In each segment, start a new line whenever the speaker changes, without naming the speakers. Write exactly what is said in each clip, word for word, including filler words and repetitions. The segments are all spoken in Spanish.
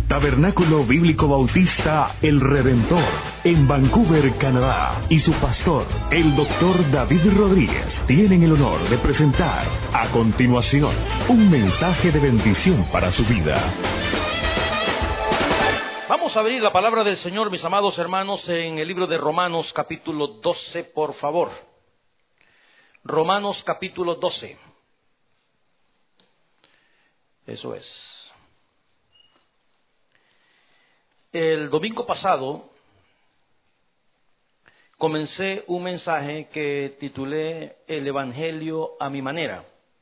Tabernáculo Bíblico Bautista El Redentor, en Vancouver, Canadá, y su pastor, el doctor David Rodríguez, tienen el honor de presentar a continuación un mensaje de bendición para su vida.
Vamos a abrir la palabra del Señor, mis amados hermanos, en el libro de Romanos capítulo doce, por favor. Romanos capítulo doce. Eso es. El domingo pasado comencé un mensaje que titulé El Evangelio a mi manera.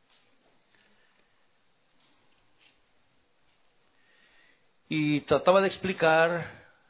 Y trataba de explicar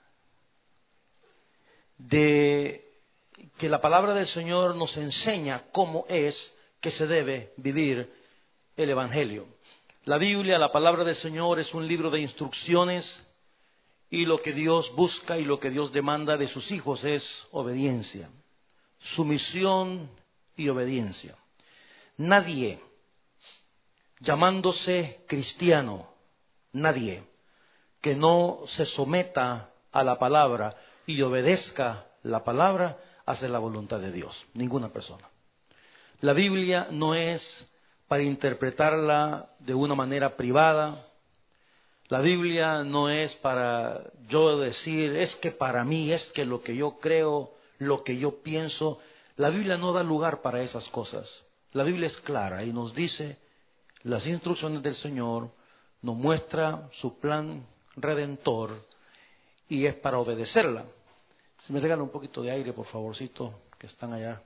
de que la palabra del Señor nos enseña cómo es que se debe vivir el Evangelio. La Biblia, la palabra del Señor, es un libro de instrucciones. Y lo que Dios busca y lo que Dios demanda de sus hijos es obediencia, sumisión y obediencia. Nadie, llamándose cristiano, nadie que no se someta a la palabra y obedezca la palabra, hace la voluntad de Dios. Ninguna persona. La Biblia no es para interpretarla de una manera privada. La Biblia no es para yo decir, es que para mí, es que lo que yo creo, lo que yo pienso. La Biblia no da lugar para esas cosas. La Biblia es clara y nos dice las instrucciones del Señor, nos muestra su plan redentor y es para obedecerla. Si me regalan un poquito de aire, por favorcito, que están allá.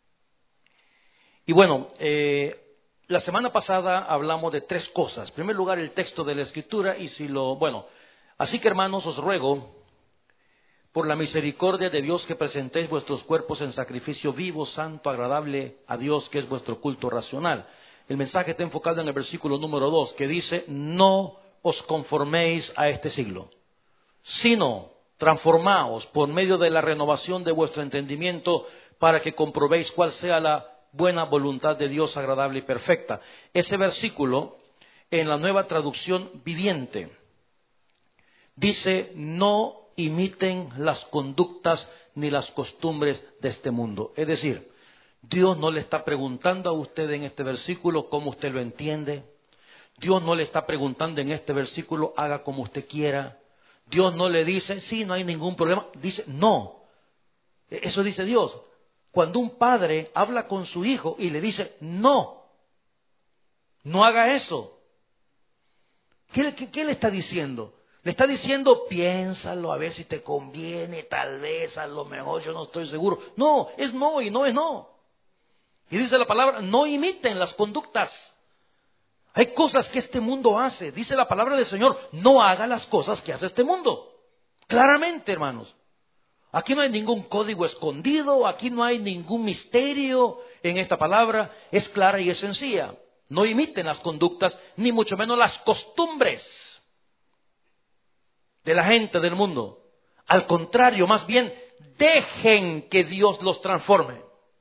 Y bueno, eh... la semana pasada hablamos de tres cosas. En primer lugar, el texto de la Escritura y si lo... Bueno, así que hermanos, os ruego, por la misericordia de Dios, que presentéis vuestros cuerpos en sacrificio vivo, santo, agradable a Dios, que es vuestro culto racional. El mensaje está enfocado en el versículo número dos, que dice, no os conforméis a este siglo, sino transformaos por medio de la renovación de vuestro entendimiento, para que comprobéis cuál sea la buena voluntad de Dios, agradable y perfecta. Ese versículo, en la Nueva Traducción Viviente, dice, no imiten las conductas ni las costumbres de este mundo. Es decir, Dios no le está preguntando a usted en este versículo cómo usted lo entiende. Dios no le está preguntando en este versículo, haga como usted quiera. Dios no le dice, sí, no hay ningún problema. Dice, no. Eso dice Dios. Cuando un padre habla con su hijo y le dice, no, no haga eso. ¿Qué, qué, qué le está diciendo? Le está diciendo, piénsalo, a ver si te conviene, tal vez, a lo mejor, yo no estoy seguro. No, es no y no es no. Y dice la palabra, no imiten las conductas. Hay cosas que este mundo hace. Dice la palabra del Señor, no haga las cosas que hace este mundo. Claramente, hermanos. Aquí no hay ningún código escondido, aquí no hay ningún misterio en esta palabra, es clara y es sencilla. No imiten las conductas, ni mucho menos las costumbres de la gente del mundo. Al contrario, más bien, dejen que Dios los transforme.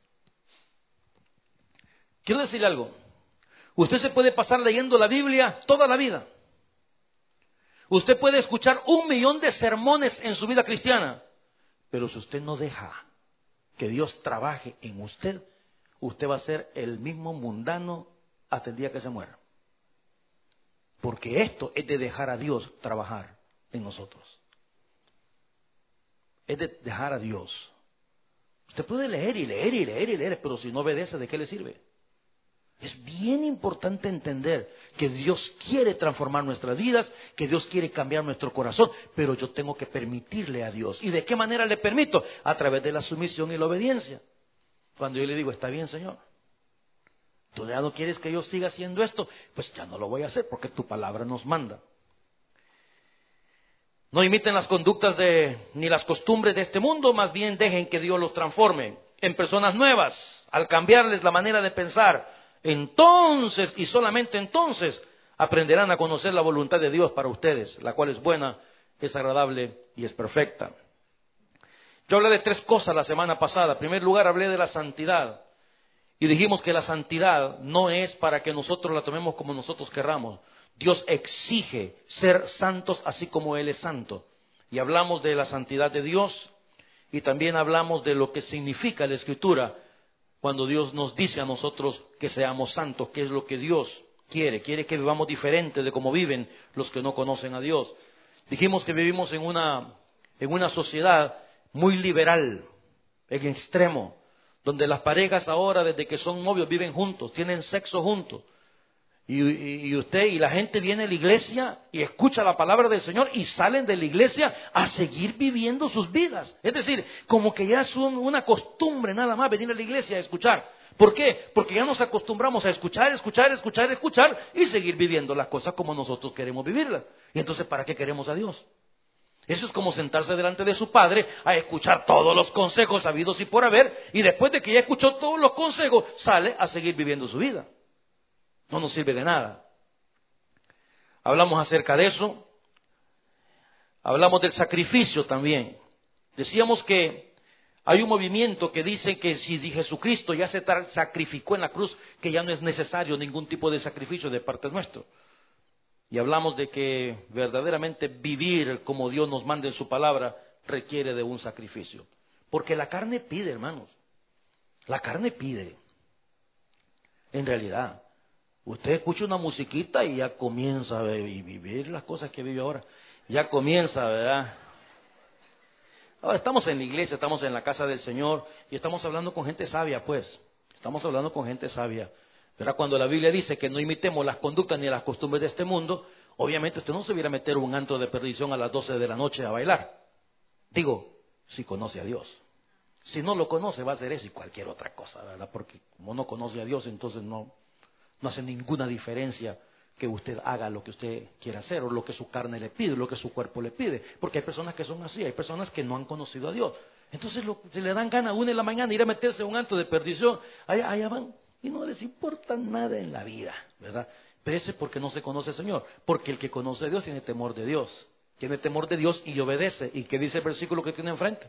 Quiero decirle algo. Usted se puede pasar leyendo la Biblia toda la vida. Usted puede escuchar un millón de sermones en su vida cristiana. Pero si usted no deja que Dios trabaje en usted, usted va a ser el mismo mundano hasta el día que se muera. Porque esto es de dejar a Dios trabajar en nosotros. Es de dejar a Dios. Usted puede leer y leer y leer y leer, pero si no obedece, ¿de qué le sirve? Es bien importante entender que Dios quiere transformar nuestras vidas, que Dios quiere cambiar nuestro corazón, pero yo tengo que permitirle a Dios. ¿Y de qué manera le permito? A través de la sumisión y la obediencia. Cuando yo le digo, está bien, Señor, tú ya no quieres que yo siga haciendo esto, pues ya no lo voy a hacer porque tu palabra nos manda. No imiten las conductas de, ni las costumbres de este mundo, más bien dejen que Dios los transforme en personas nuevas, al cambiarles la manera de pensar. Entonces, y solamente entonces, aprenderán a conocer la voluntad de Dios para ustedes, la cual es buena, es agradable y es perfecta. Yo hablé de tres cosas la semana pasada. En primer lugar, hablé de la santidad. Y dijimos que la santidad no es para que nosotros la tomemos como nosotros querramos. Dios exige ser santos así como Él es santo. Y hablamos de la santidad de Dios y también hablamos de lo que significa la Escritura cuando Dios nos dice a nosotros que seamos santos, qué es lo que Dios quiere. Quiere que vivamos diferente de cómo viven los que no conocen a Dios. Dijimos que vivimos en una, en una sociedad muy liberal, en extremo, donde las parejas ahora desde que son novios viven juntos, tienen sexo juntos. Y, y, y usted y la gente viene a la iglesia y escucha la palabra del Señor y salen de la iglesia a seguir viviendo sus vidas. Es decir, como que ya es un, una costumbre nada más venir a la iglesia a escuchar. ¿Por qué? Porque ya nos acostumbramos a escuchar, escuchar, escuchar, escuchar y seguir viviendo las cosas como nosotros queremos vivirlas. Y entonces, ¿para qué queremos a Dios? Eso es como sentarse delante de su Padre a escuchar todos los consejos habidos y por haber, y después de que ya escuchó todos los consejos, sale a seguir viviendo su vida. No nos sirve de nada. Hablamos acerca de eso. Hablamos del sacrificio también. Decíamos que hay un movimiento que dice que si Jesucristo ya se sacrificó en la cruz, que ya no es necesario ningún tipo de sacrificio de parte nuestra. Y hablamos de que verdaderamente vivir como Dios nos manda en su palabra requiere de un sacrificio. Porque la carne pide, hermanos. La carne pide. En realidad. Usted escucha una musiquita y ya comienza a vivir las cosas que vive ahora. Ya comienza, ¿verdad? Ahora estamos en la iglesia, estamos en la casa del Señor y estamos hablando con gente sabia, pues. Estamos hablando con gente sabia. ¿Verdad? Cuando la Biblia dice que no imitemos las conductas ni las costumbres de este mundo, obviamente usted no se viera a meter un antro de perdición a las doce de la noche a bailar. Digo, si conoce a Dios. Si no lo conoce, va a hacer eso y cualquier otra cosa, ¿verdad? Porque como no conoce a Dios, entonces no... No hace ninguna diferencia que usted haga lo que usted quiera hacer o lo que su carne le pide, lo que su cuerpo le pide. Porque hay personas que son así, hay personas que no han conocido a Dios. Entonces lo, se le dan ganas a una en la mañana ir a meterse a un antro de perdición, allá, allá van y no les importa nada en la vida, ¿verdad? Pero eso es porque no se conoce al Señor. Porque el que conoce a Dios tiene temor de Dios. Tiene temor de Dios y obedece. ¿Y qué dice el versículo que tiene enfrente?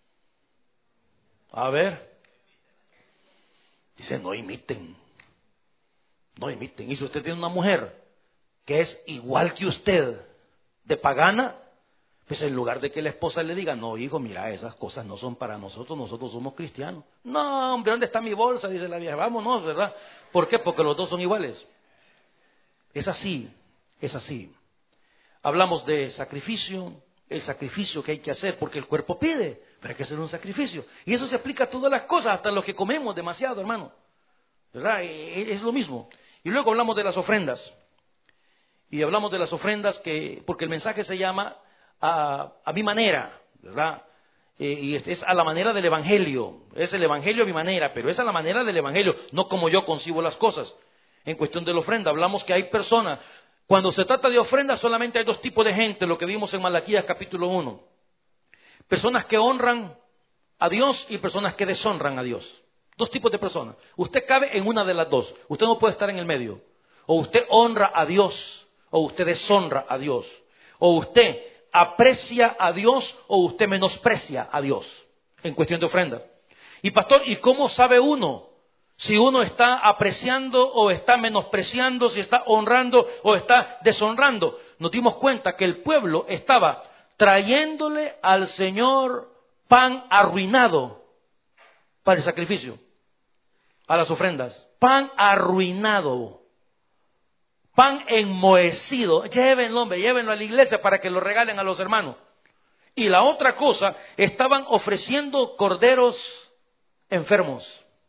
A ver. Dice, no imiten. No imiten. Y si usted tiene una mujer que es igual que usted, de pagana, pues en lugar de que la esposa le diga, no, hijo, mira, esas cosas no son para nosotros, nosotros somos cristianos. No, hombre, ¿dónde está mi bolsa? Dice la vieja, vámonos, ¿verdad? ¿Por qué? Porque los dos son iguales. Es así, es así. Hablamos de sacrificio, el sacrificio que hay que hacer, porque el cuerpo pide, pero hay que hacer un sacrificio. Y eso se aplica a todas las cosas, hasta los que comemos demasiado, hermano. ¿Verdad? Es lo mismo. Y luego hablamos de las ofrendas. Y hablamos de las ofrendas que, porque el mensaje se llama a, a mi manera, ¿verdad? Eh, y es a la manera del Evangelio. Es el Evangelio a mi manera, pero es a la manera del Evangelio, no como yo concibo las cosas. En cuestión de la ofrenda, hablamos que hay personas, cuando se trata de ofrenda solamente hay dos tipos de gente, lo que vimos en Malaquías capítulo uno. Personas que honran a Dios y personas que deshonran a Dios. Dos tipos de personas. Usted cabe en una de las dos. Usted no puede estar en el medio. O usted honra a Dios, o usted deshonra a Dios. O usted aprecia a Dios, o usted menosprecia a Dios. En cuestión de ofrenda. Y pastor, ¿y cómo sabe uno si uno está apreciando o está menospreciando, si está honrando o está deshonrando? Nos dimos cuenta que el pueblo estaba trayéndole al Señor pan arruinado para el sacrificio, a las ofrendas. Pan arruinado, pan enmohecido. Llévenlo, hombre, llévenlo a la iglesia para que lo regalen a los hermanos. Y la otra cosa, estaban ofreciendo corderos enfermos,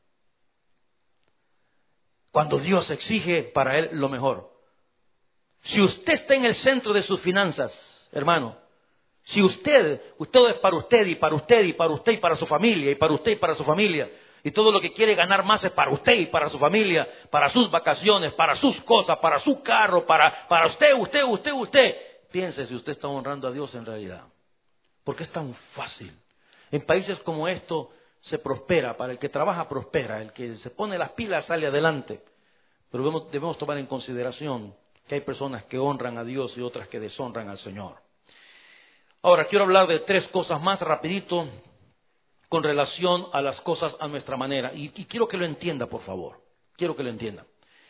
cuando Dios exige para él lo mejor. Si usted está en el centro de sus finanzas, hermano, si usted, usted es para usted y para usted y para usted y para su familia y para usted y para su familia, y todo lo que quiere ganar más es para usted y para su familia, para sus vacaciones, para sus cosas, para su carro, para, para usted, usted, usted, usted, piense si usted está honrando a Dios en realidad. Porque es tan fácil. En países como esto se prospera, para el que trabaja prospera, el que se pone las pilas sale adelante. Pero debemos, debemos tomar en consideración que hay personas que honran a Dios y otras que deshonran al Señor. Ahora, quiero hablar de tres cosas más rapidito con relación a las cosas a nuestra manera. Y, y quiero que lo entienda, por favor. Quiero que lo entienda.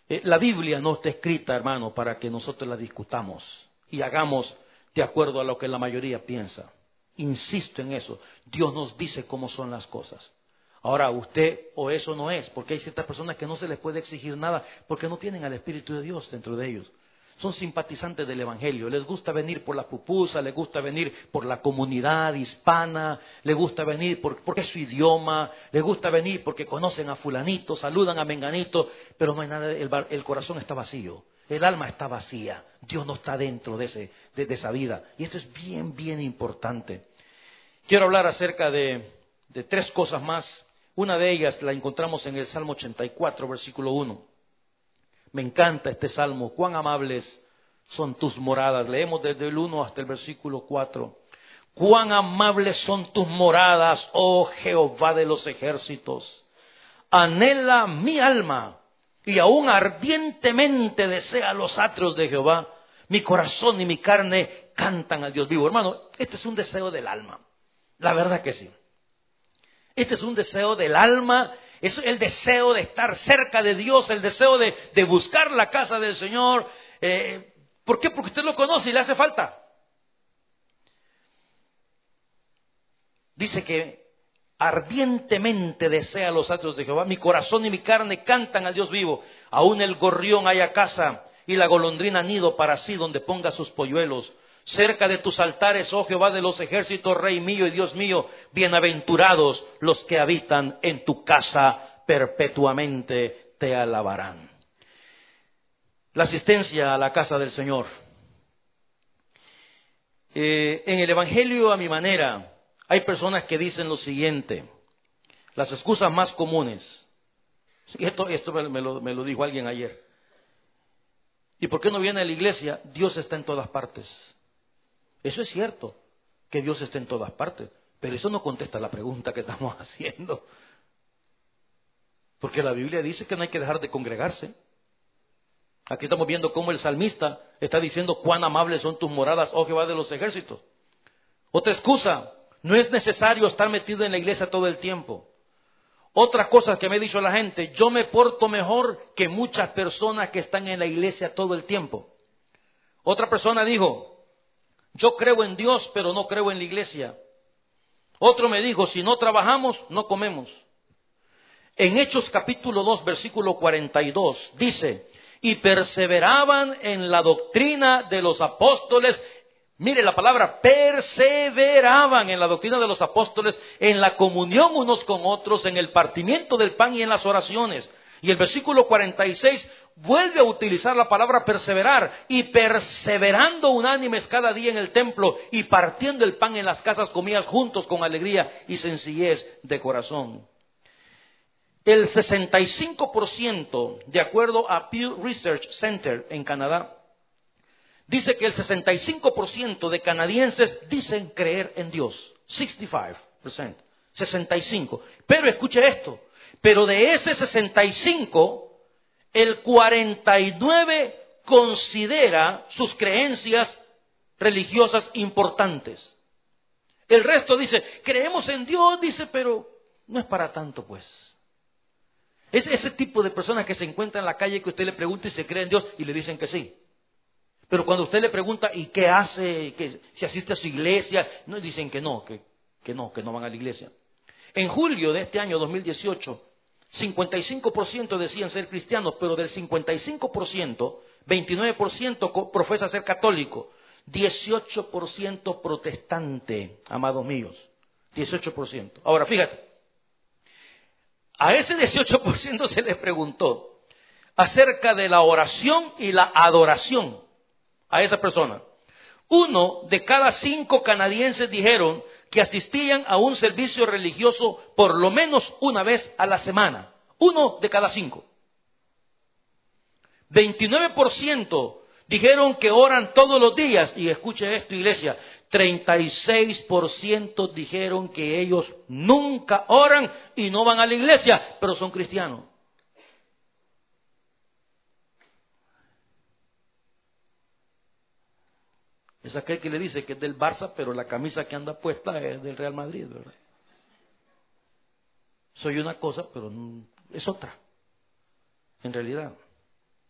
Eh, la Biblia no está escrita, hermano, para que nosotros la discutamos y hagamos de acuerdo a lo que la mayoría piensa. Insisto en eso. Dios nos dice cómo son las cosas. Ahora, usted o eso no es, porque hay ciertas personas que no se les puede exigir nada porque no tienen al Espíritu de Dios dentro de ellos. Son simpatizantes del Evangelio, les gusta venir por la pupusa, les gusta venir por la comunidad hispana, les gusta venir por, porque es su idioma, les gusta venir porque conocen a fulanito, saludan a menganito, pero no hay nada, el, el corazón está vacío, el alma está vacía, Dios no está dentro de, ese, de, de esa vida. Y esto es bien, bien importante. Quiero hablar acerca de, de tres cosas más. Una de ellas la encontramos en el Salmo ochenta y cuatro, versículo uno. Me encanta este salmo. Cuán amables son tus moradas. Leemos desde el uno hasta el versículo cuatro. Cuán amables son tus moradas, oh Jehová de los ejércitos. Anhela mi alma y aún ardientemente desea los atrios de Jehová. Mi corazón y mi carne cantan al Dios vivo. Hermano, este es un deseo del alma. La verdad que sí. Este es un deseo del alma. Es el deseo de estar cerca de Dios, el deseo de, de buscar la casa del Señor. Eh, ¿Por qué? Porque usted lo conoce y le hace falta. Dice que ardientemente desea los atrios de Jehová. Mi corazón y mi carne cantan al Dios vivo. Aún el gorrión haya casa y la golondrina nido para sí donde ponga sus polluelos. Cerca de tus altares, oh Jehová de los ejércitos, Rey mío y Dios mío, bienaventurados los que habitan en tu casa, perpetuamente te alabarán. La asistencia a la casa del Señor. Eh, en el Evangelio a mi manera, hay personas que dicen lo siguiente, las excusas más comunes. Esto, esto me, lo, me lo dijo alguien ayer. ¿Y por qué no viene a la iglesia? Dios está en todas partes. Eso es cierto, que Dios está en todas partes, pero eso no contesta la pregunta que estamos haciendo. Porque la Biblia dice que no hay que dejar de congregarse. Aquí estamos viendo cómo el salmista está diciendo cuán amables son tus moradas, oh Jehová de los ejércitos. Otra excusa, no es necesario estar metido en la iglesia todo el tiempo. Otra cosa que me ha dicho la gente, yo me porto mejor que muchas personas que están en la iglesia todo el tiempo. Otra persona dijo, yo creo en Dios, pero no creo en la iglesia. Otro me dijo, si no trabajamos, no comemos. En Hechos capítulo dos, versículo cuarenta y dos, dice, y perseveraban en la doctrina de los apóstoles. Mire la palabra, perseveraban en la doctrina de los apóstoles, en la comunión unos con otros, en el partimiento del pan y en las oraciones. Y el versículo cuarenta y seis vuelve a utilizar la palabra perseverar, y perseverando unánimes cada día en el templo y partiendo el pan en las casas comían juntos con alegría y sencillez de corazón. El sesenta y cinco por ciento, de acuerdo a Pew Research Center en Canadá, dice que el sesenta y cinco por ciento de canadienses dicen creer en Dios. sesenta y cinco por ciento. sesenta y cinco. Pero escuche esto. Pero de ese sesenta y cinco, el cuarenta y nueve considera sus creencias religiosas importantes. El resto dice, creemos en Dios, dice, pero no es para tanto, pues. Es ese tipo de personas que se encuentra en la calle que usted le pregunta y se cree en Dios y le dicen que sí. Pero cuando usted le pregunta, ¿y qué hace? Que si asiste a su iglesia, no, dicen que no, que, que no, que no van a la iglesia. En julio de este año dos mil dieciocho, cincuenta y cinco por ciento decían ser cristianos, pero del cincuenta y cinco por ciento, veintinueve por ciento profesa ser católico, dieciocho por ciento protestante, amados míos, dieciocho por ciento. Ahora, fíjate, a ese dieciocho por ciento se le preguntó acerca de la oración y la adoración a esa persona. Uno de cada cinco canadienses dijeron que asistían a un servicio religioso por lo menos una vez a la semana. Uno de cada cinco. veintinueve por ciento dijeron que oran todos los días. Y escuche esto, iglesia. treinta y seis por ciento dijeron que ellos nunca oran y no van a la iglesia, pero son cristianos. Es aquel que le dice que es del Barça, pero la camisa que anda puesta es del Real Madrid, ¿verdad? Soy una cosa, pero es otra, en realidad.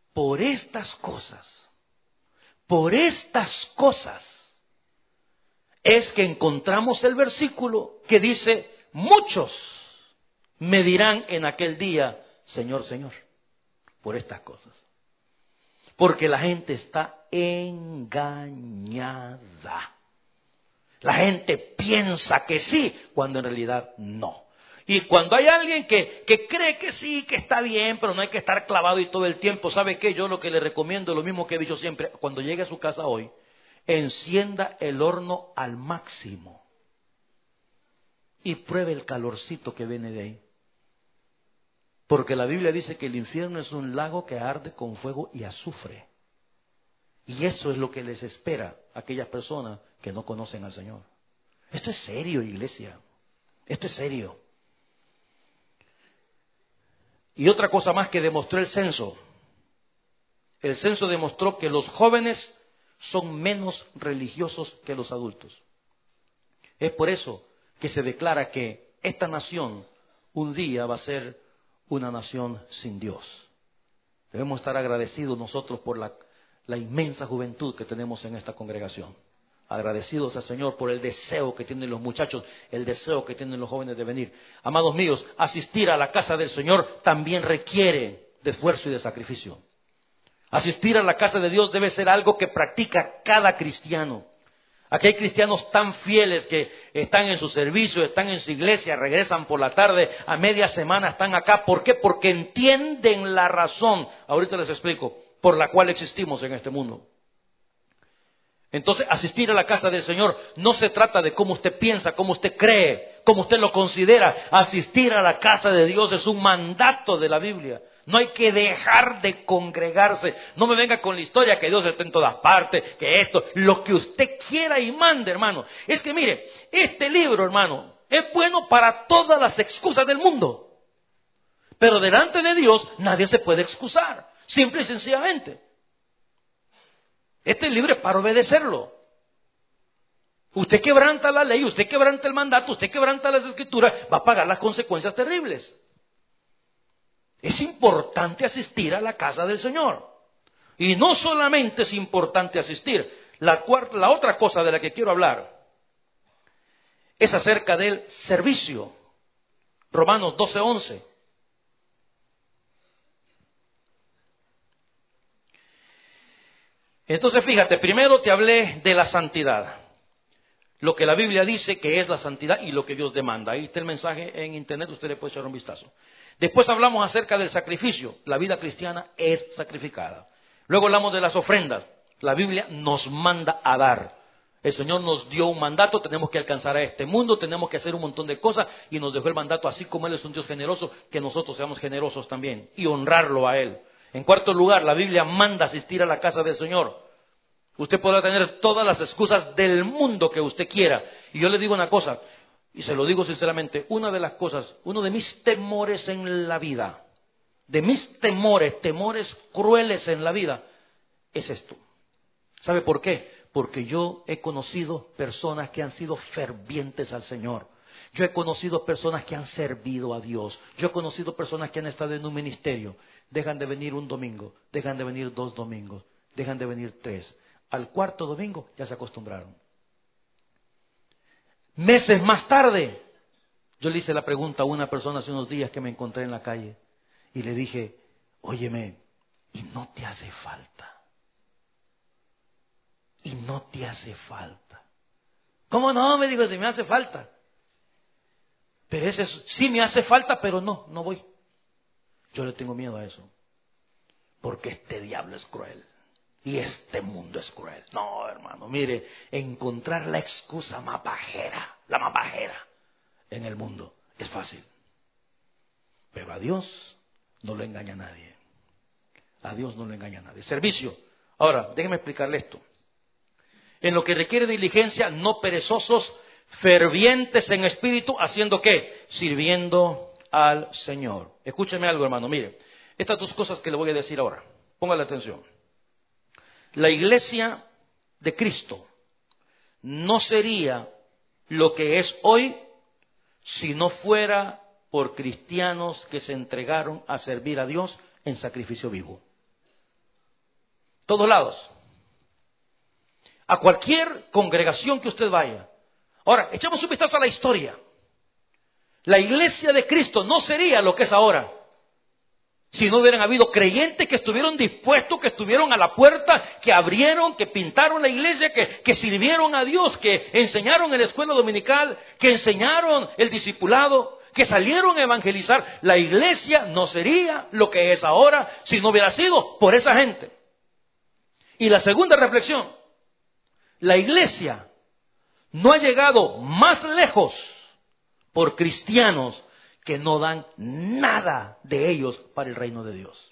por estas cosas, por estas cosas, es que encontramos el versículo que dice, muchos me dirán en aquel día, Señor, Señor, por estas cosas. Porque la gente está engañada. La gente piensa que sí, cuando en realidad no. Y cuando hay alguien que, que cree que sí, que está bien, pero no hay que estar clavado y todo el tiempo, ¿sabe qué? Yo lo que le recomiendo, lo mismo que he dicho siempre, cuando llegue a su casa hoy, encienda el horno al máximo y pruebe el calorcito que viene de ahí. Porque la Biblia dice que el infierno es un lago que arde con fuego y azufre. Y eso es lo que les espera a aquellas personas que no conocen al Señor. Esto es serio, iglesia. Esto es serio. Y otra cosa más que demostró el censo. El censo demostró que los jóvenes son menos religiosos que los adultos. Es por eso que se declara que esta nación un día va a ser una nación sin Dios. Debemos estar agradecidos nosotros por la, la inmensa juventud que tenemos en esta congregación. Agradecidos al Señor por el deseo que tienen los muchachos, el deseo que tienen los jóvenes de venir. Amados míos, asistir a la casa del Señor también requiere de esfuerzo y de sacrificio. Asistir a la casa de Dios debe ser algo que practica cada cristiano. Aquí hay cristianos tan fieles que están en su servicio, están en su iglesia, regresan por la tarde, a media semana están acá. ¿Por qué? Porque entienden la razón, ahorita les explico, por la cual existimos en este mundo. Entonces, asistir a la casa del Señor no se trata de cómo usted piensa, cómo usted cree, cómo usted lo considera. Asistir a la casa de Dios es un mandato de la Biblia. No hay que dejar de congregarse. No me venga con la historia que Dios está en todas partes, que esto, lo que usted quiera y mande, hermano. Es que mire, este libro, hermano, es bueno para todas las excusas del mundo. Pero delante de Dios nadie se puede excusar, simple y sencillamente. Este libro es para obedecerlo. Usted quebranta la ley, usted quebranta el mandato, usted quebranta las escrituras, va a pagar las consecuencias terribles. Es importante asistir a la casa del Señor. Y no solamente es importante asistir. La, cuarta, la otra cosa de la que quiero hablar es acerca del servicio. Romanos doce once. Entonces fíjate, primero te hablé de la santidad. Lo que la Biblia dice que es la santidad y lo que Dios demanda. Ahí está el mensaje en internet, usted le puede echar un vistazo. Después hablamos acerca del sacrificio. La vida cristiana es sacrificada. Luego hablamos de las ofrendas. La Biblia nos manda a dar. El Señor nos dio un mandato, tenemos que alcanzar a este mundo, tenemos que hacer un montón de cosas y nos dejó el mandato, así como Él es un Dios generoso, que nosotros seamos generosos también y honrarlo a Él. En cuarto lugar, la Biblia manda asistir a la casa del Señor. Usted podrá tener todas las excusas del mundo que usted quiera. Y yo le digo una cosa, y se lo digo sinceramente, una de las cosas, uno de mis temores en la vida, de mis temores, temores crueles en la vida, es esto. ¿Sabe por qué? Porque yo he conocido personas que han sido fervientes al Señor. Yo he conocido personas que han servido a Dios. Yo he conocido personas que han estado en un ministerio. Dejan de venir un domingo, dejan de venir dos domingos, dejan de venir tres. Al cuarto domingo ya se acostumbraron. Meses más tarde, yo le hice la pregunta a una persona hace unos días que me encontré en la calle y le dije, óyeme, ¿y no te hace falta? ¿Y no te hace falta? ¿Cómo no? Me dijo, si me hace falta. Pero ese es, sí me hace falta, pero no, no voy. Yo le tengo miedo a eso. Porque este diablo es cruel. Y este mundo es cruel. No, hermano, mire, encontrar la excusa más bajera, la más bajera en el mundo es fácil. Pero a Dios no lo engaña nadie. A Dios no lo engaña nadie. Servicio. Ahora, déjeme explicarle esto. En lo que requiere diligencia, no perezosos, fervientes en espíritu, ¿haciendo qué? Sirviendo al Señor. Escúcheme algo, hermano, mire. Estas dos cosas que le voy a decir ahora. Póngale atención. La iglesia de Cristo no sería lo que es hoy si no fuera por cristianos que se entregaron a servir a Dios en sacrificio vivo. Todos lados. A cualquier congregación que usted vaya. Ahora, echamos un vistazo a la historia. La iglesia de Cristo no sería lo que es ahora si no hubieran habido creyentes que estuvieron dispuestos, que estuvieron a la puerta, que abrieron, que pintaron la iglesia, que, que sirvieron a Dios, que enseñaron en la escuela dominical, que enseñaron el discipulado, que salieron a evangelizar. La iglesia no sería lo que es ahora si no hubiera sido por esa gente. Y la segunda reflexión, la iglesia no ha llegado más lejos por cristianos que no dan nada de ellos para el reino de Dios.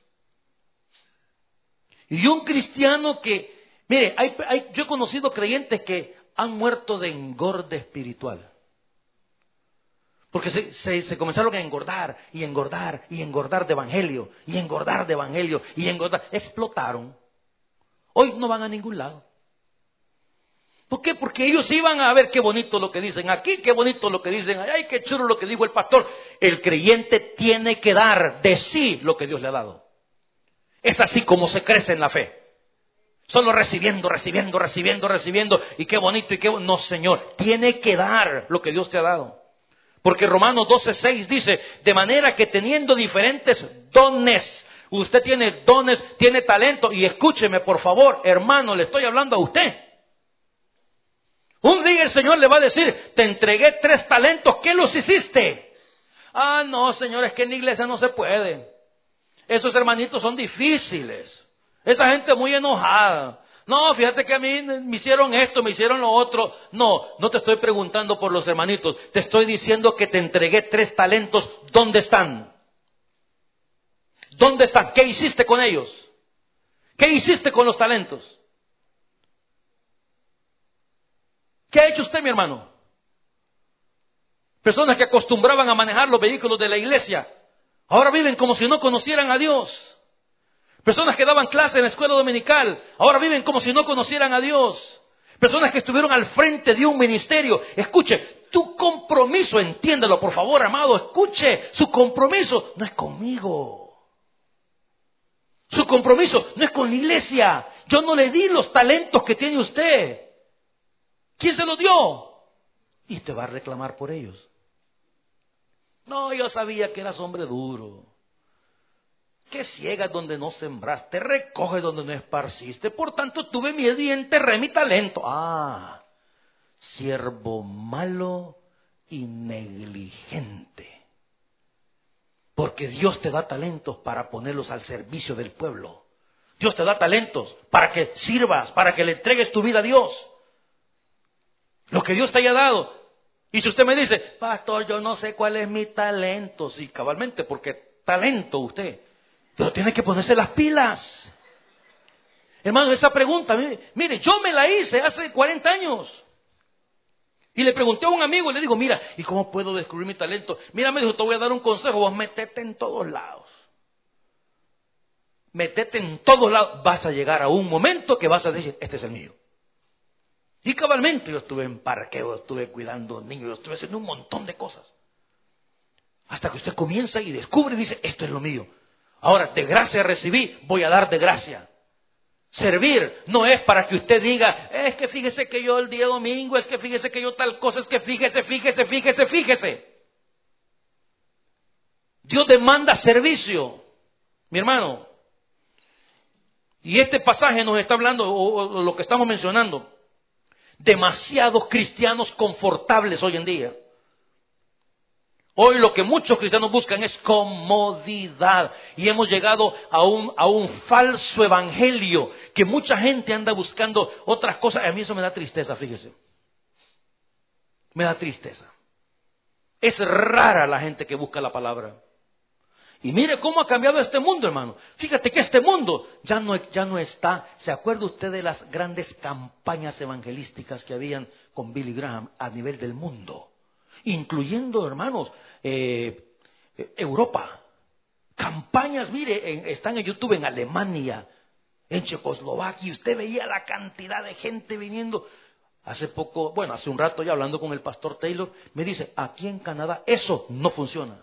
Y un cristiano que, mire, hay, hay, yo he conocido creyentes que han muerto de engorde espiritual. Porque se, se, se comenzaron a engordar y engordar y engordar de evangelio y engordar de evangelio y engordar. Explotaron. Hoy no van a ningún lado. ¿Por qué? Porque ellos iban a ver qué bonito lo que dicen aquí, qué bonito lo que dicen allá, ay, qué chulo lo que dijo el pastor. El creyente tiene que dar de sí lo que Dios le ha dado. Es así como se crece en la fe. Solo recibiendo, recibiendo, recibiendo, recibiendo, y qué bonito, y qué bonito. No, Señor, tiene que dar lo que Dios te ha dado. Porque Romanos doce seis dice, de manera que teniendo diferentes dones, usted tiene dones, tiene talento, y escúcheme por favor, hermano, le estoy hablando a usted. Un día el Señor le va a decir, te entregué tres talentos, ¿qué los hiciste? Ah, no, Señor, es que en la iglesia no se puede. Esos hermanitos son difíciles. Esa gente muy enojada. No, fíjate que a mí me hicieron esto, me hicieron lo otro. No, no te estoy preguntando por los hermanitos. Te estoy diciendo que te entregué tres talentos. ¿Dónde están? ¿Dónde están? ¿Qué hiciste con ellos? ¿Qué hiciste con los talentos? ¿Qué ha hecho usted, mi hermano? Personas que acostumbraban a manejar los vehículos de la iglesia, ahora viven como si no conocieran a Dios. Personas que daban clase en la escuela dominical, ahora viven como si no conocieran a Dios. Personas que estuvieron al frente de un ministerio. Escuche, tu compromiso, entiéndelo por favor, amado, escuche, su compromiso no es conmigo. Su compromiso no es con la iglesia. Yo no le di los talentos que tiene usted. ¿Quién se los dio? Y te va a reclamar por ellos. No, yo sabía que eras hombre duro. Que ciegas donde no sembraste, recoges donde no esparciste. Por tanto, tuve miedo y enterré mi talento. Ah, siervo malo y negligente. Porque Dios te da talentos para ponerlos al servicio del pueblo. Dios te da talentos para que sirvas, para que le entregues tu vida a Dios. Lo que Dios te haya dado. Y si usted me dice, pastor, yo no sé cuál es mi talento. Sí, cabalmente, porque talento usted. Pero tiene que ponerse las pilas. Hermano, esa pregunta, mire, mire, yo me la hice hace cuarenta años. Y le pregunté a un amigo y le digo, mira, ¿y cómo puedo descubrir mi talento? Mira, me dijo, te voy a dar un consejo, vos metete en todos lados. Metete en todos lados. Vas a llegar a un momento que vas a decir, este es el mío. Y cabalmente yo estuve en parqueo, estuve cuidando niños, yo estuve haciendo un montón de cosas. Hasta que usted comienza y descubre y dice, esto es lo mío. Ahora, de gracia recibí, voy a dar de gracia. Servir no es para que usted diga, es que fíjese que yo el día domingo, es que fíjese que yo tal cosa, es que fíjese, fíjese, fíjese, fíjese. Dios demanda servicio, mi hermano. Y este pasaje nos está hablando, o, o lo que estamos mencionando, demasiados cristianos confortables hoy en día. Hoy lo que muchos cristianos buscan es comodidad. Y hemos llegado a un, a un falso evangelio, que mucha gente anda buscando otras cosas. A mí eso me da tristeza, fíjese. Me da tristeza. Es rara la gente que busca la palabra. Y mire cómo ha cambiado este mundo, hermano. Fíjate que este mundo ya no, ya no está. ¿Se acuerda usted de las grandes campañas evangelísticas que habían con Billy Graham a nivel del mundo? Incluyendo, hermanos, eh, Europa. Campañas, mire, en, están en YouTube en Alemania, en Checoslovaquia. Usted veía la cantidad de gente viniendo. Hace poco, bueno, hace un rato ya hablando con el pastor Taylor, me dice, aquí en Canadá eso no funciona.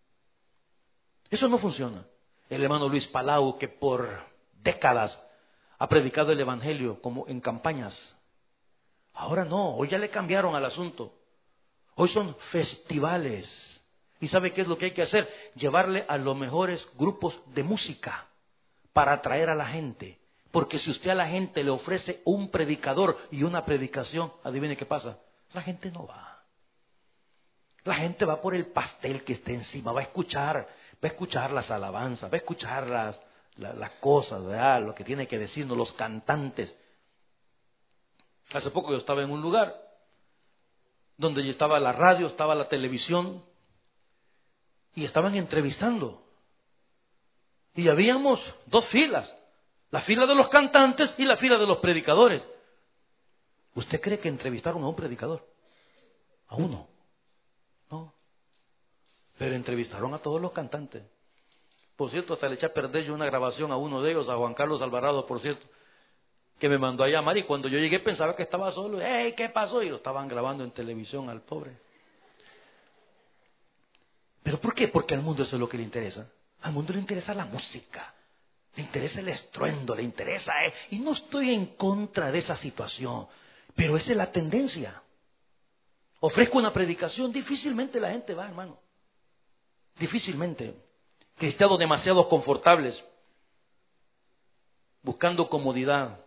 Eso no funciona. El hermano Luis Palau, que por décadas ha predicado el evangelio como en campañas. Ahora no, hoy ya le cambiaron al asunto. Hoy son festivales. ¿Y sabe qué es lo que hay que hacer? Llevarle a los mejores grupos de música para atraer a la gente. Porque si usted a la gente le ofrece un predicador y una predicación, adivine qué pasa. La gente no va. La gente va por el pastel que esté encima, va a escuchar, va a escuchar las alabanzas, va a escuchar las, las, las cosas, ¿verdad? Lo que tiene que decirnos los cantantes. Hace poco yo estaba en un lugar donde ya estaba la radio, estaba la televisión y estaban entrevistando. Y habíamos dos filas, la fila de los cantantes y la fila de los predicadores. ¿Usted cree que entrevistaron a un predicador? A uno. No. Pero entrevistaron a todos los cantantes. Por cierto, hasta le eché a perder yo una grabación a uno de ellos, a Juan Carlos Alvarado, por cierto, que me mandó a llamar y cuando yo llegué pensaba que estaba solo. ¡Hey! ¿Qué pasó? Y lo estaban grabando en televisión al pobre. ¿Pero por qué? Porque al mundo eso es lo que le interesa. Al mundo le interesa la música, le interesa el estruendo, le interesa... Eh, y no estoy en contra de esa situación, pero esa es la tendencia. Ofrezco una predicación, difícilmente la gente va, hermano. Difícilmente. Cristianos demasiado confortables, buscando comodidad.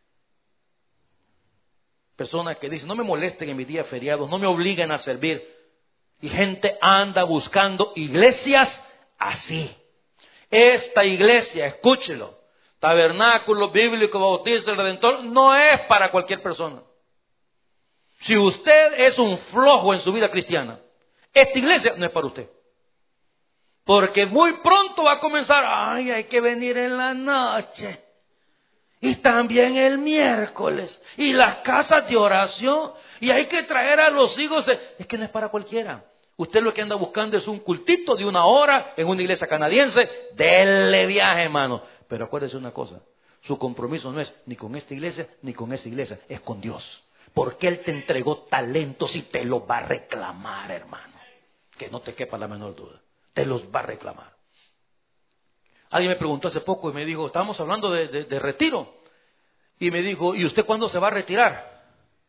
Personas que dicen, no me molesten en mis días feriados, no me obliguen a servir. Y gente anda buscando iglesias así. Esta iglesia, escúchelo, Tabernáculo Bíblico Bautista del Redentor, no es para cualquier persona. Si usted es un flojo en su vida cristiana, esta iglesia no es para usted. Porque muy pronto va a comenzar, ay, hay que venir en la noche. Y también el miércoles. Y las casas de oración. Y hay que traer a los hijos. De... Es que no es para cualquiera. Usted lo que anda buscando es un cultito de una hora en una iglesia canadiense. Dele viaje, hermano. Pero acuérdese una cosa. Su compromiso no es ni con esta iglesia ni con esa iglesia. Es con Dios. Porque Él te entregó talentos y te los va a reclamar, hermano. Que no te quepa la menor duda. Te los va a reclamar. Alguien me preguntó hace poco y me dijo, estábamos hablando de, de, de retiro. Y me dijo, ¿y usted cuándo se va a retirar?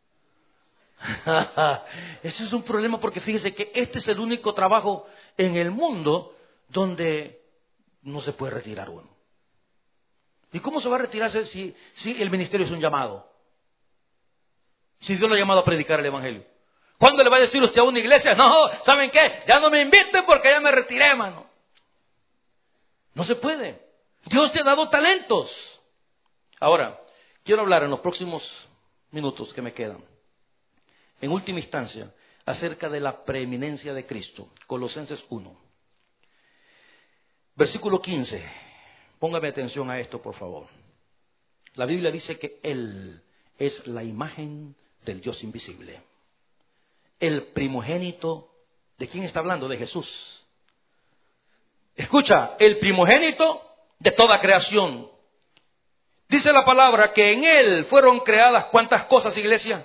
Ese es un problema porque fíjese que este es el único trabajo en el mundo donde no se puede retirar uno. ¿Y cómo se va a retirarse si, si el ministerio es un llamado? Si Dios lo ha llamado a predicar el evangelio. ¿Cuándo le va a decir usted a una iglesia? No, ¿saben qué? Ya no me inviten porque ya me retiré, hermano. No se puede. Dios te ha dado talentos. Ahora, quiero hablar en los próximos minutos que me quedan, en última instancia, acerca de la preeminencia de Cristo. Colosenses uno. Versículo quince. Póngame atención a esto, por favor. La Biblia dice que Él es la imagen del Dios invisible. El primogénito, ¿de quién está hablando? De Jesús. Escucha, el primogénito de toda creación. Dice la palabra que en Él fueron creadas ¿cuántas cosas, iglesia?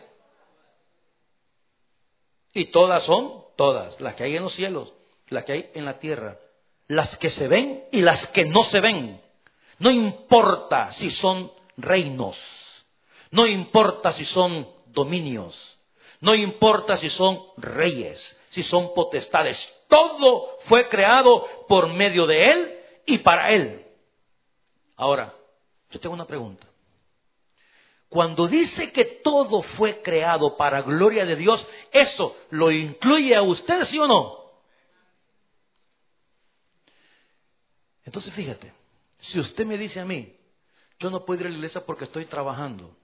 Y todas son, todas, las que hay en los cielos, las que hay en la tierra, las que se ven y las que no se ven. No importa si son reinos, no importa si son dominios, no importa si son reyes, si son potestades. Todo fue creado por medio de Él y para Él. Ahora, yo tengo una pregunta. Cuando dice que todo fue creado para gloria de Dios, ¿eso lo incluye a usted, sí o no? Entonces fíjate, si usted me dice a mí, yo no puedo ir a la iglesia porque estoy trabajando,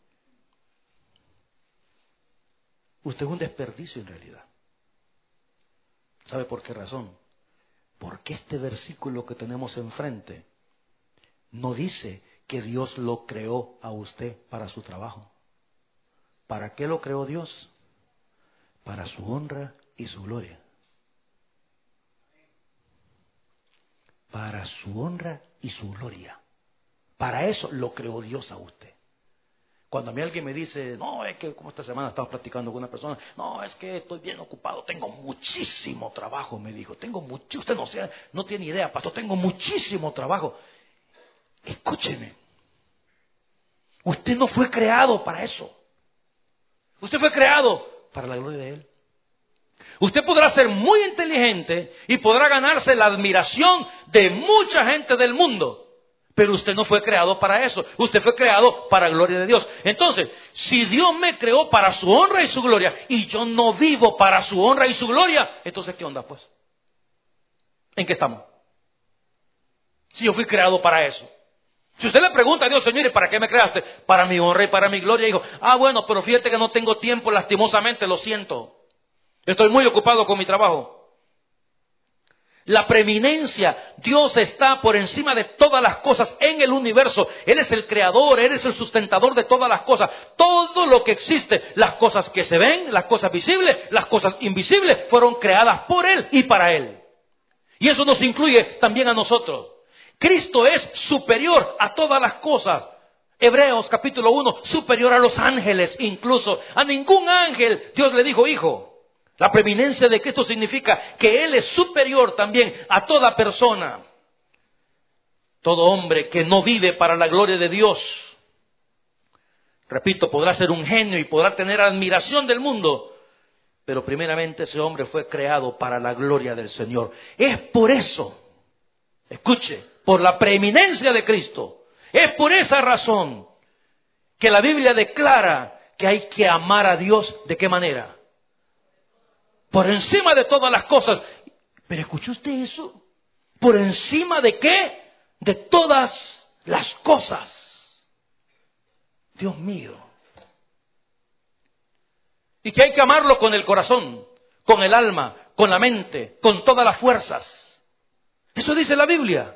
usted es un desperdicio en realidad. ¿Sabe por qué razón? Porque este versículo que tenemos enfrente no dice que Dios lo creó a usted para su trabajo. ¿Para qué lo creó Dios? Para su honra y su gloria. Para su honra y su gloria. Para eso lo creó Dios a usted. Cuando a mí alguien me dice, no, es que como esta semana estaba platicando con una persona, no, es que estoy bien ocupado, tengo muchísimo trabajo, me dijo, tengo mucho, usted no, sea, no tiene idea, pastor, tengo muchísimo trabajo. Escúcheme, Usted no fue creado para eso. Usted fue creado para la gloria de Él. Usted podrá ser muy inteligente y podrá ganarse la admiración de mucha gente del mundo. Pero usted no fue creado para eso. Usted fue creado para la gloria de Dios. Entonces, si Dios me creó para su honra y su gloria y yo no vivo para su honra y su gloria, entonces ¿qué onda pues? ¿En qué estamos? Si yo fui creado para eso. Si usted le pregunta a Dios, Señor, ¿y para qué me creaste? Para mi honra y para mi gloria. Y dijo, ah, bueno, pero fíjate que no tengo tiempo, lastimosamente, lo siento. Estoy muy ocupado con mi trabajo. La preeminencia, Dios está por encima de todas las cosas en el universo. Él es el creador, Él es el sustentador de todas las cosas. Todo lo que existe, las cosas que se ven, las cosas visibles, las cosas invisibles, fueron creadas por Él y para Él. Y eso nos incluye también a nosotros. Cristo es superior a todas las cosas. Hebreos capítulo uno, superior a los ángeles incluso. A ningún ángel Dios le dijo hijo. La preeminencia de Cristo significa que Él es superior también a toda persona. Todo hombre que no vive para la gloria de Dios, repito, podrá ser un genio y podrá tener admiración del mundo, pero primeramente ese hombre fue creado para la gloria del Señor. Es por eso, escuche, por la preeminencia de Cristo, es por esa razón que la Biblia declara que hay que amar a Dios. ¿De qué manera? Por encima de todas las cosas. ¿Pero escuchó usted eso? ¿Por encima de qué? De todas las cosas. Dios mío. Y que hay que amarlo con el corazón, con el alma, con la mente, con todas las fuerzas. Eso dice la Biblia.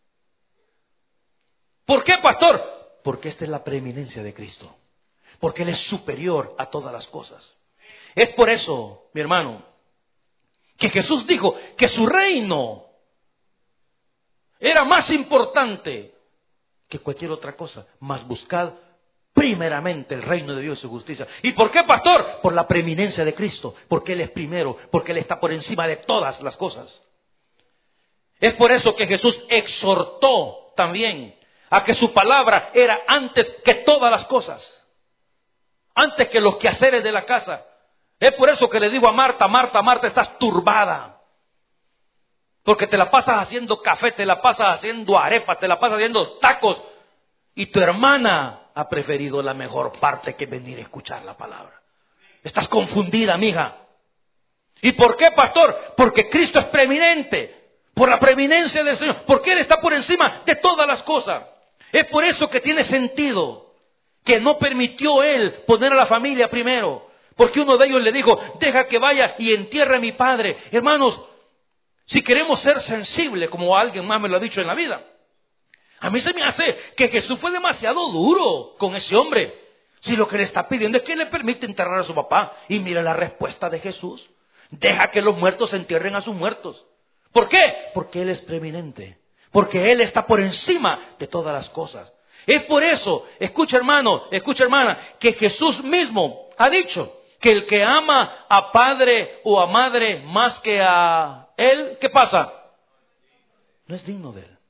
¿Por qué, pastor? Porque esta es la preeminencia de Cristo. Porque Él es superior a todas las cosas. Es por eso, mi hermano, que Jesús dijo que su reino era más importante que cualquier otra cosa. Mas buscad primeramente el reino de Dios y su justicia. ¿Y por qué, pastor? Por la preeminencia de Cristo. Porque Él es primero, porque Él está por encima de todas las cosas. Es por eso que Jesús exhortó también a que su palabra era antes que todas las cosas. Antes que los quehaceres de la casa. Es por eso que le digo a Marta, Marta, Marta, estás turbada. Porque te la pasas haciendo café, te la pasas haciendo arepas, te la pasas haciendo tacos. Y tu hermana ha preferido la mejor parte que venir a escuchar la palabra. Estás confundida, mija. ¿Y por qué, pastor? Porque Cristo es preeminente. Por la preeminencia del Señor. Porque Él está por encima de todas las cosas. Es por eso que tiene sentido que no permitió Él poner a la familia primero. Porque uno de ellos le dijo, deja que vaya y entierre a mi padre. Hermanos, si queremos ser sensibles, como alguien más me lo ha dicho en la vida, a mí se me hace que Jesús fue demasiado duro con ese hombre. Si lo que le está pidiendo es que le permite enterrar a su papá. Y mira la respuesta de Jesús. Deja que los muertos entierren a sus muertos. ¿Por qué? Porque Él es preeminente. Porque Él está por encima de todas las cosas. Es por eso, escucha hermano, escucha hermana, que Jesús mismo ha dicho que el que ama a padre o a madre más que a él, ¿qué pasa? No es digno de él.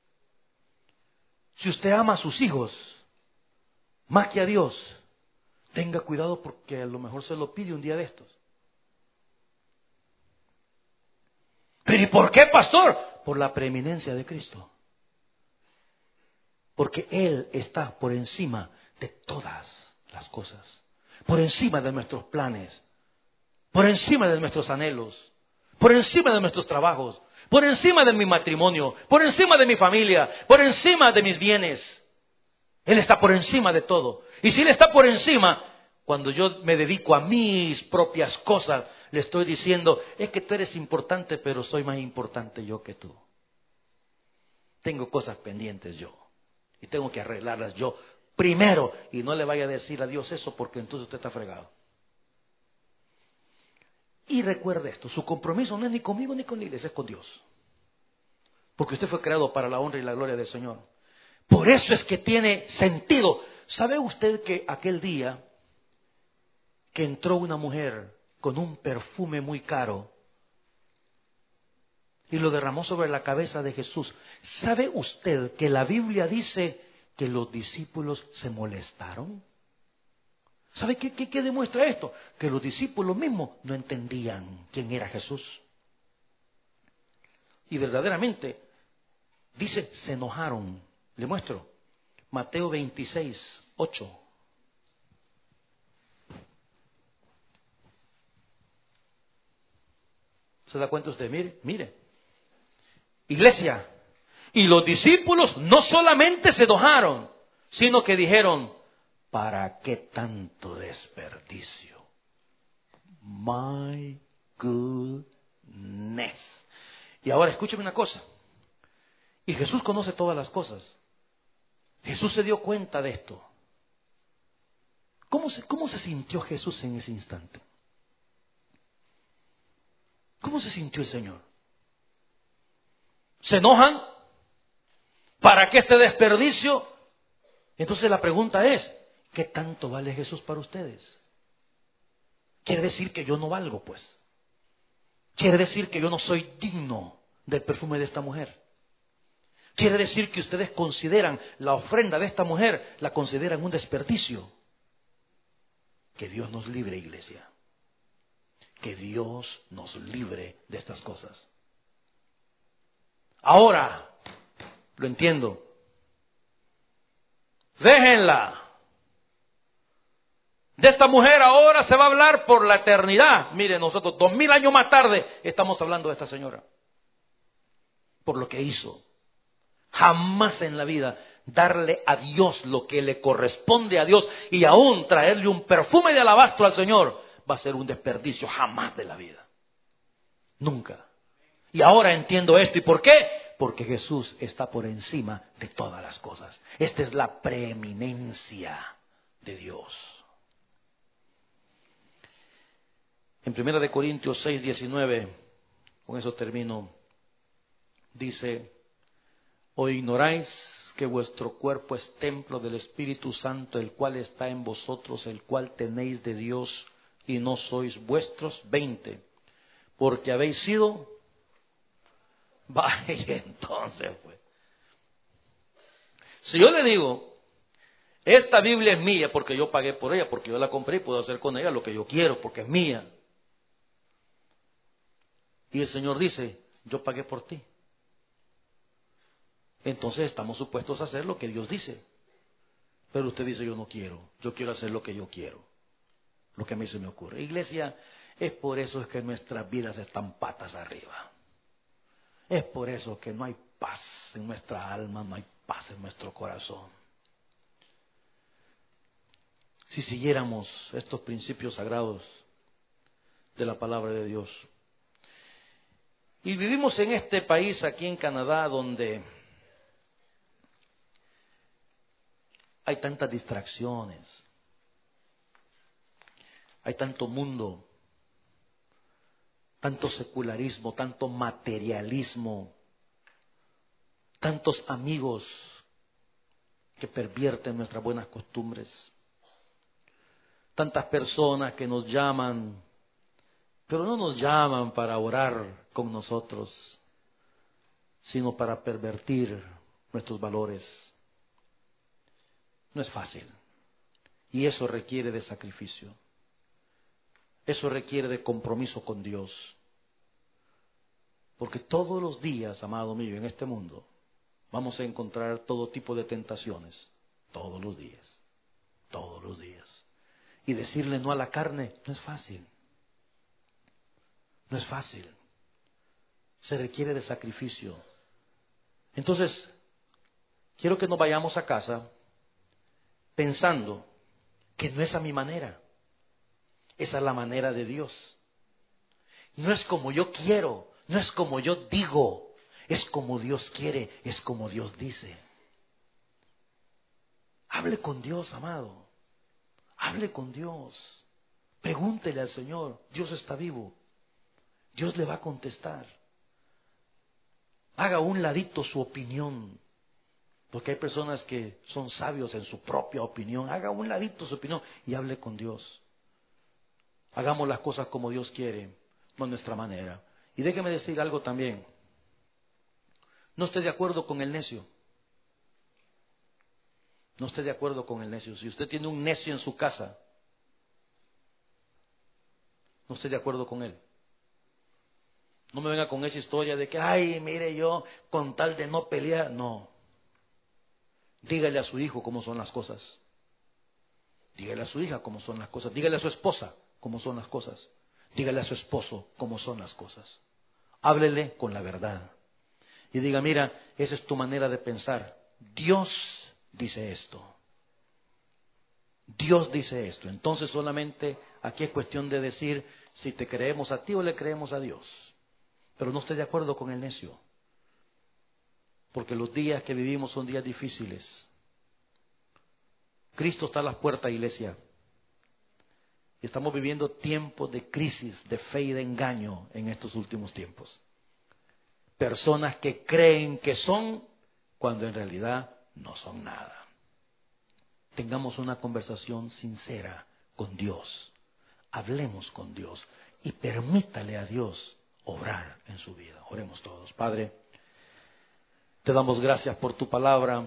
Si usted ama a sus hijos más que a Dios, tenga cuidado porque a lo mejor se lo pide un día de estos. ¿Pero y por qué, pastor? Por la preeminencia de Cristo. Porque Él está por encima de todas las cosas. Por encima de nuestros planes, por encima de nuestros anhelos, por encima de nuestros trabajos, por encima de mi matrimonio, por encima de mi familia, por encima de mis bienes. Él está por encima de todo. Y si Él está por encima, cuando yo me dedico a mis propias cosas, le estoy diciendo, es que tú eres importante, pero soy más importante yo que tú. Tengo cosas pendientes yo y tengo que arreglarlas yo primero, y no le vaya a decir a Dios eso porque entonces usted está fregado. Y recuerde esto, su compromiso no es ni conmigo ni con la iglesia, es con Dios. Porque usted fue creado para la honra y la gloria del Señor. Por eso es que tiene sentido. ¿Sabe usted que aquel día que entró una mujer con un perfume muy caro y lo derramó sobre la cabeza de Jesús? ¿Sabe usted que la Biblia dice que los discípulos se molestaron. ¿Sabe qué, qué, qué demuestra esto? Que los discípulos mismos no entendían quién era Jesús. Y verdaderamente, dice, se enojaron. Le muestro. Mateo veintiséis, ocho. ¿Se da cuenta usted? Mire, mire. Iglesia. Y los discípulos no solamente se enojaron, sino que dijeron, ¿para qué tanto desperdicio? My goodness. Y ahora escúcheme una cosa. Y Jesús conoce todas las cosas. Jesús se dio cuenta de esto. ¿Cómo se, cómo se sintió Jesús en ese instante? ¿Cómo se sintió el Señor? ¿Se enojan? ¿Para qué este desperdicio? Entonces la pregunta es, ¿qué tanto vale Jesús para ustedes? Quiere decir que yo no valgo, pues. Quiere decir que yo no soy digno del perfume de esta mujer. Quiere decir que ustedes consideran la ofrenda de esta mujer, la consideran un desperdicio. Que Dios nos libre, iglesia. Que Dios nos libre de estas cosas. Ahora, lo entiendo. Déjenla. De esta mujer ahora se va a hablar por la eternidad. Mire, nosotros dos mil años más tarde estamos hablando de esta señora. Por lo que hizo. Jamás en la vida darle a Dios lo que le corresponde a Dios y aún traerle un perfume de alabastro al Señor va a ser un desperdicio, jamás de la vida. Nunca. Y ahora entiendo esto. ¿Y por qué? Porque Jesús está por encima de todas las cosas. Esta es la preeminencia de Dios. En primera de Corintios seis, diecinueve, con eso termino, dice, ¿o ignoráis que vuestro cuerpo es templo del Espíritu Santo, el cual está en vosotros, el cual tenéis de Dios y no sois vuestros? veinte. Porque habéis sido... Vaya, entonces, pues. Si yo le digo, esta Biblia es mía porque yo pagué por ella, porque yo la compré y puedo hacer con ella lo que yo quiero, porque es mía. Y el Señor dice, yo pagué por ti. Entonces estamos supuestos a hacer lo que Dios dice. Pero usted dice, yo no quiero, yo quiero hacer lo que yo quiero, lo que a mí se me ocurre. Iglesia, es por eso es que nuestras vidas están patas arriba. Es por eso que no hay paz en nuestra alma, no hay paz en nuestro corazón. Si siguiéramos estos principios sagrados de la palabra de Dios. Y vivimos en este país, aquí en Canadá, donde hay tantas distracciones, hay tanto mundo, tanto secularismo, tanto materialismo, tantos amigos que pervierten nuestras buenas costumbres, tantas personas que nos llaman, pero no nos llaman para orar con nosotros, sino para pervertir nuestros valores. No es fácil. Y eso requiere de sacrificio. Eso requiere de compromiso con Dios. Porque todos los días, amado mío, en este mundo, vamos a encontrar todo tipo de tentaciones. Todos los días. Todos los días. Y decirle no a la carne no es fácil. No es fácil. Se requiere de sacrificio. Entonces, quiero que nos vayamos a casa pensando que no es a mi manera, esa es la manera de Dios. No es como yo quiero, no es como yo digo, es como Dios quiere, es como Dios dice. Hable con Dios, amado, hable con Dios, pregúntele al Señor, Dios está vivo, Dios le va a contestar. Haga a un ladito su opinión. Porque hay personas que son sabios en su propia opinión. Haga a un ladito su opinión y hable con Dios. Hagamos las cosas como Dios quiere, no a nuestra manera. Y déjeme decir algo también. No estoy de acuerdo con el necio. No esté de acuerdo con el necio. Si usted tiene un necio en su casa, no esté de acuerdo con él. No me venga con esa historia de que, ay, mire, yo con tal de no pelear. No. Dígale a su hijo cómo son las cosas. Dígale a su hija cómo son las cosas. Dígale a su esposa cómo son las cosas. Dígale a su esposo cómo son las cosas. Háblele con la verdad. Y diga, mira, esa es tu manera de pensar. Dios dice esto. Dios dice esto. Entonces solamente aquí es cuestión de decir si te creemos a ti o le creemos a Dios. Pero no estoy de acuerdo con el necio. Porque los días que vivimos son días difíciles. Cristo está a las puertas, iglesia. Y estamos viviendo tiempos de crisis, de fe y de engaño en estos últimos tiempos. Personas que creen que son cuando en realidad no son nada. Tengamos una conversación sincera con Dios. Hablemos con Dios y permítale a Dios obrar en su vida. Oremos todos. Padre, te damos gracias por tu palabra.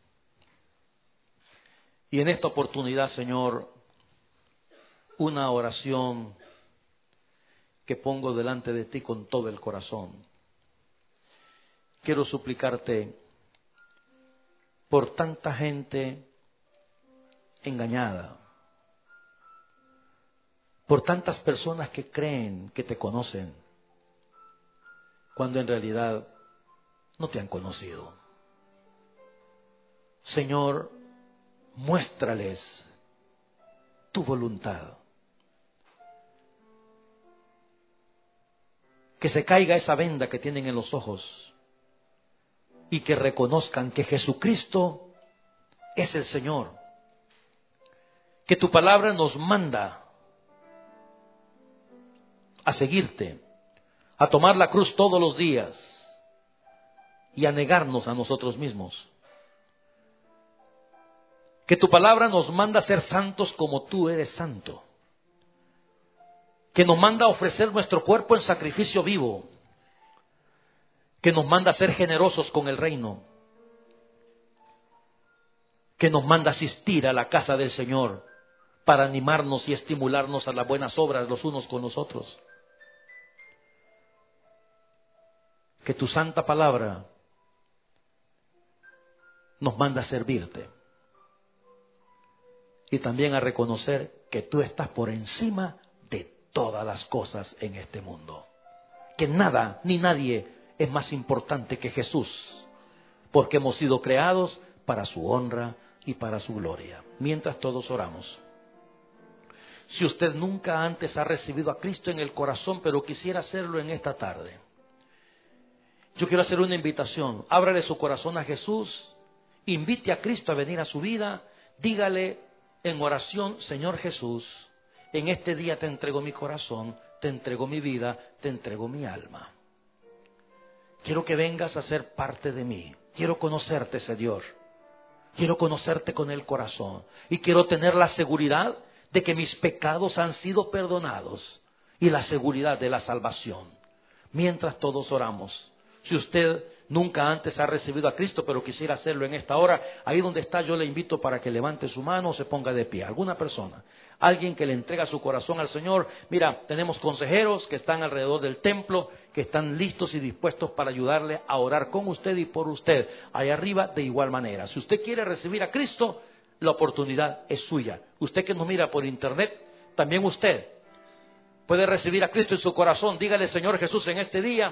Y en esta oportunidad, Señor, una oración que pongo delante de ti con todo el corazón. Quiero suplicarte por tanta gente engañada, por tantas personas que creen que te conocen, cuando en realidad no te han conocido. Señor, muéstrales tu voluntad. Que se caiga esa venda que tienen en los ojos y que reconozcan que Jesucristo es el Señor. Que tu palabra nos manda a seguirte, a tomar la cruz todos los días y a negarnos a nosotros mismos. Que tu palabra nos manda a ser santos como tú eres santo. Que nos manda a ofrecer nuestro cuerpo en sacrificio vivo. Que nos manda a ser generosos con el reino. Que nos manda a asistir a la casa del Señor para animarnos y estimularnos a las buenas obras los unos con los otros. Que tu santa palabra nos manda a servirte. Y también a reconocer que tú estás por encima de todas las cosas en este mundo. Que nada ni nadie es más importante que Jesús, porque hemos sido creados para su honra y para su gloria. Mientras todos oramos. Si usted nunca antes ha recibido a Cristo en el corazón, pero quisiera hacerlo en esta tarde, yo quiero hacer una invitación. Ábrale su corazón a Jesús, invite a Cristo a venir a su vida, dígale en oración: Señor Jesús, en este día te entrego mi corazón, te entrego mi vida, te entrego mi alma. Quiero que vengas a ser parte de mí. Quiero conocerte, Señor. Quiero conocerte con el corazón. Y quiero tener la seguridad de que mis pecados han sido perdonados y la seguridad de la salvación. Mientras todos oramos, si usted nunca antes ha recibido a Cristo, pero quisiera hacerlo en esta hora, ahí donde está yo le invito para que levante su mano o se ponga de pie. ¿Alguna persona? Alguien que le entrega su corazón al Señor. Mira, tenemos consejeros que están alrededor del templo, que están listos y dispuestos para ayudarle a orar con usted y por usted. Ahí arriba de igual manera. Si usted quiere recibir a Cristo, la oportunidad es suya. Usted que nos mira por internet, también usted puede recibir a Cristo en su corazón. Dígale: Señor Jesús, en este día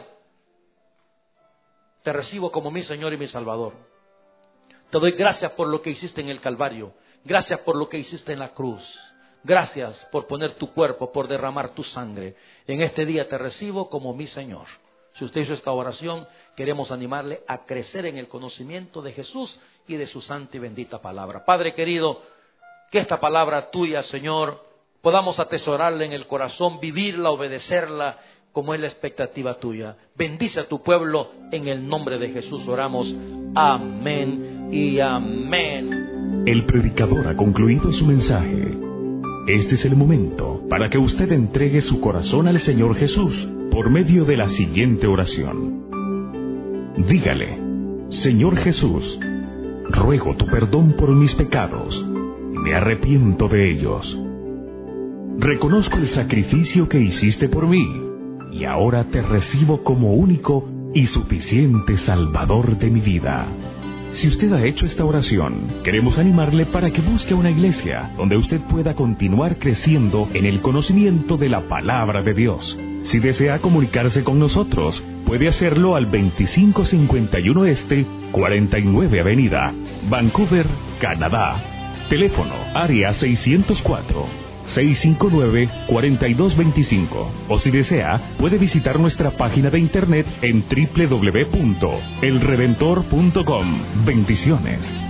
te recibo como mi Señor y mi Salvador. Te doy gracias por lo que hiciste en el Calvario. Gracias por lo que hiciste en la cruz. Gracias por poner tu cuerpo, por derramar tu sangre. En este día te recibo como mi Señor. Si usted hizo esta oración, queremos animarle a crecer en el conocimiento de Jesús y de su santa y bendita palabra. Padre querido, que esta palabra tuya, Señor, podamos atesorarla en el corazón, vivirla, obedecerla, como es la expectativa tuya. Bendice a tu pueblo, en el nombre de Jesús oramos. Amén y amén.
El predicador ha concluido su mensaje. Este es el momento para que usted entregue su corazón al Señor Jesús por medio de la siguiente oración. Dígale: Señor Jesús, ruego tu perdón por mis pecados, y me arrepiento de ellos. Reconozco el sacrificio que hiciste por mí, y ahora te recibo como único y suficiente Salvador de mi vida. Si usted ha hecho esta oración, queremos animarle para que busque una iglesia donde usted pueda continuar creciendo en el conocimiento de la palabra de Dios. Si desea comunicarse con nosotros, puede hacerlo al veinticinco cincuenta y uno Este, cuarenta y nueve Avenida, Vancouver, Canadá. Teléfono área seiscientos cuatro, seiscientos cincuenta y nueve, cuarenta y dos veinticinco. O si desea, puede visitar nuestra página de internet en doble u doble u doble u punto el redentor punto com. Bendiciones.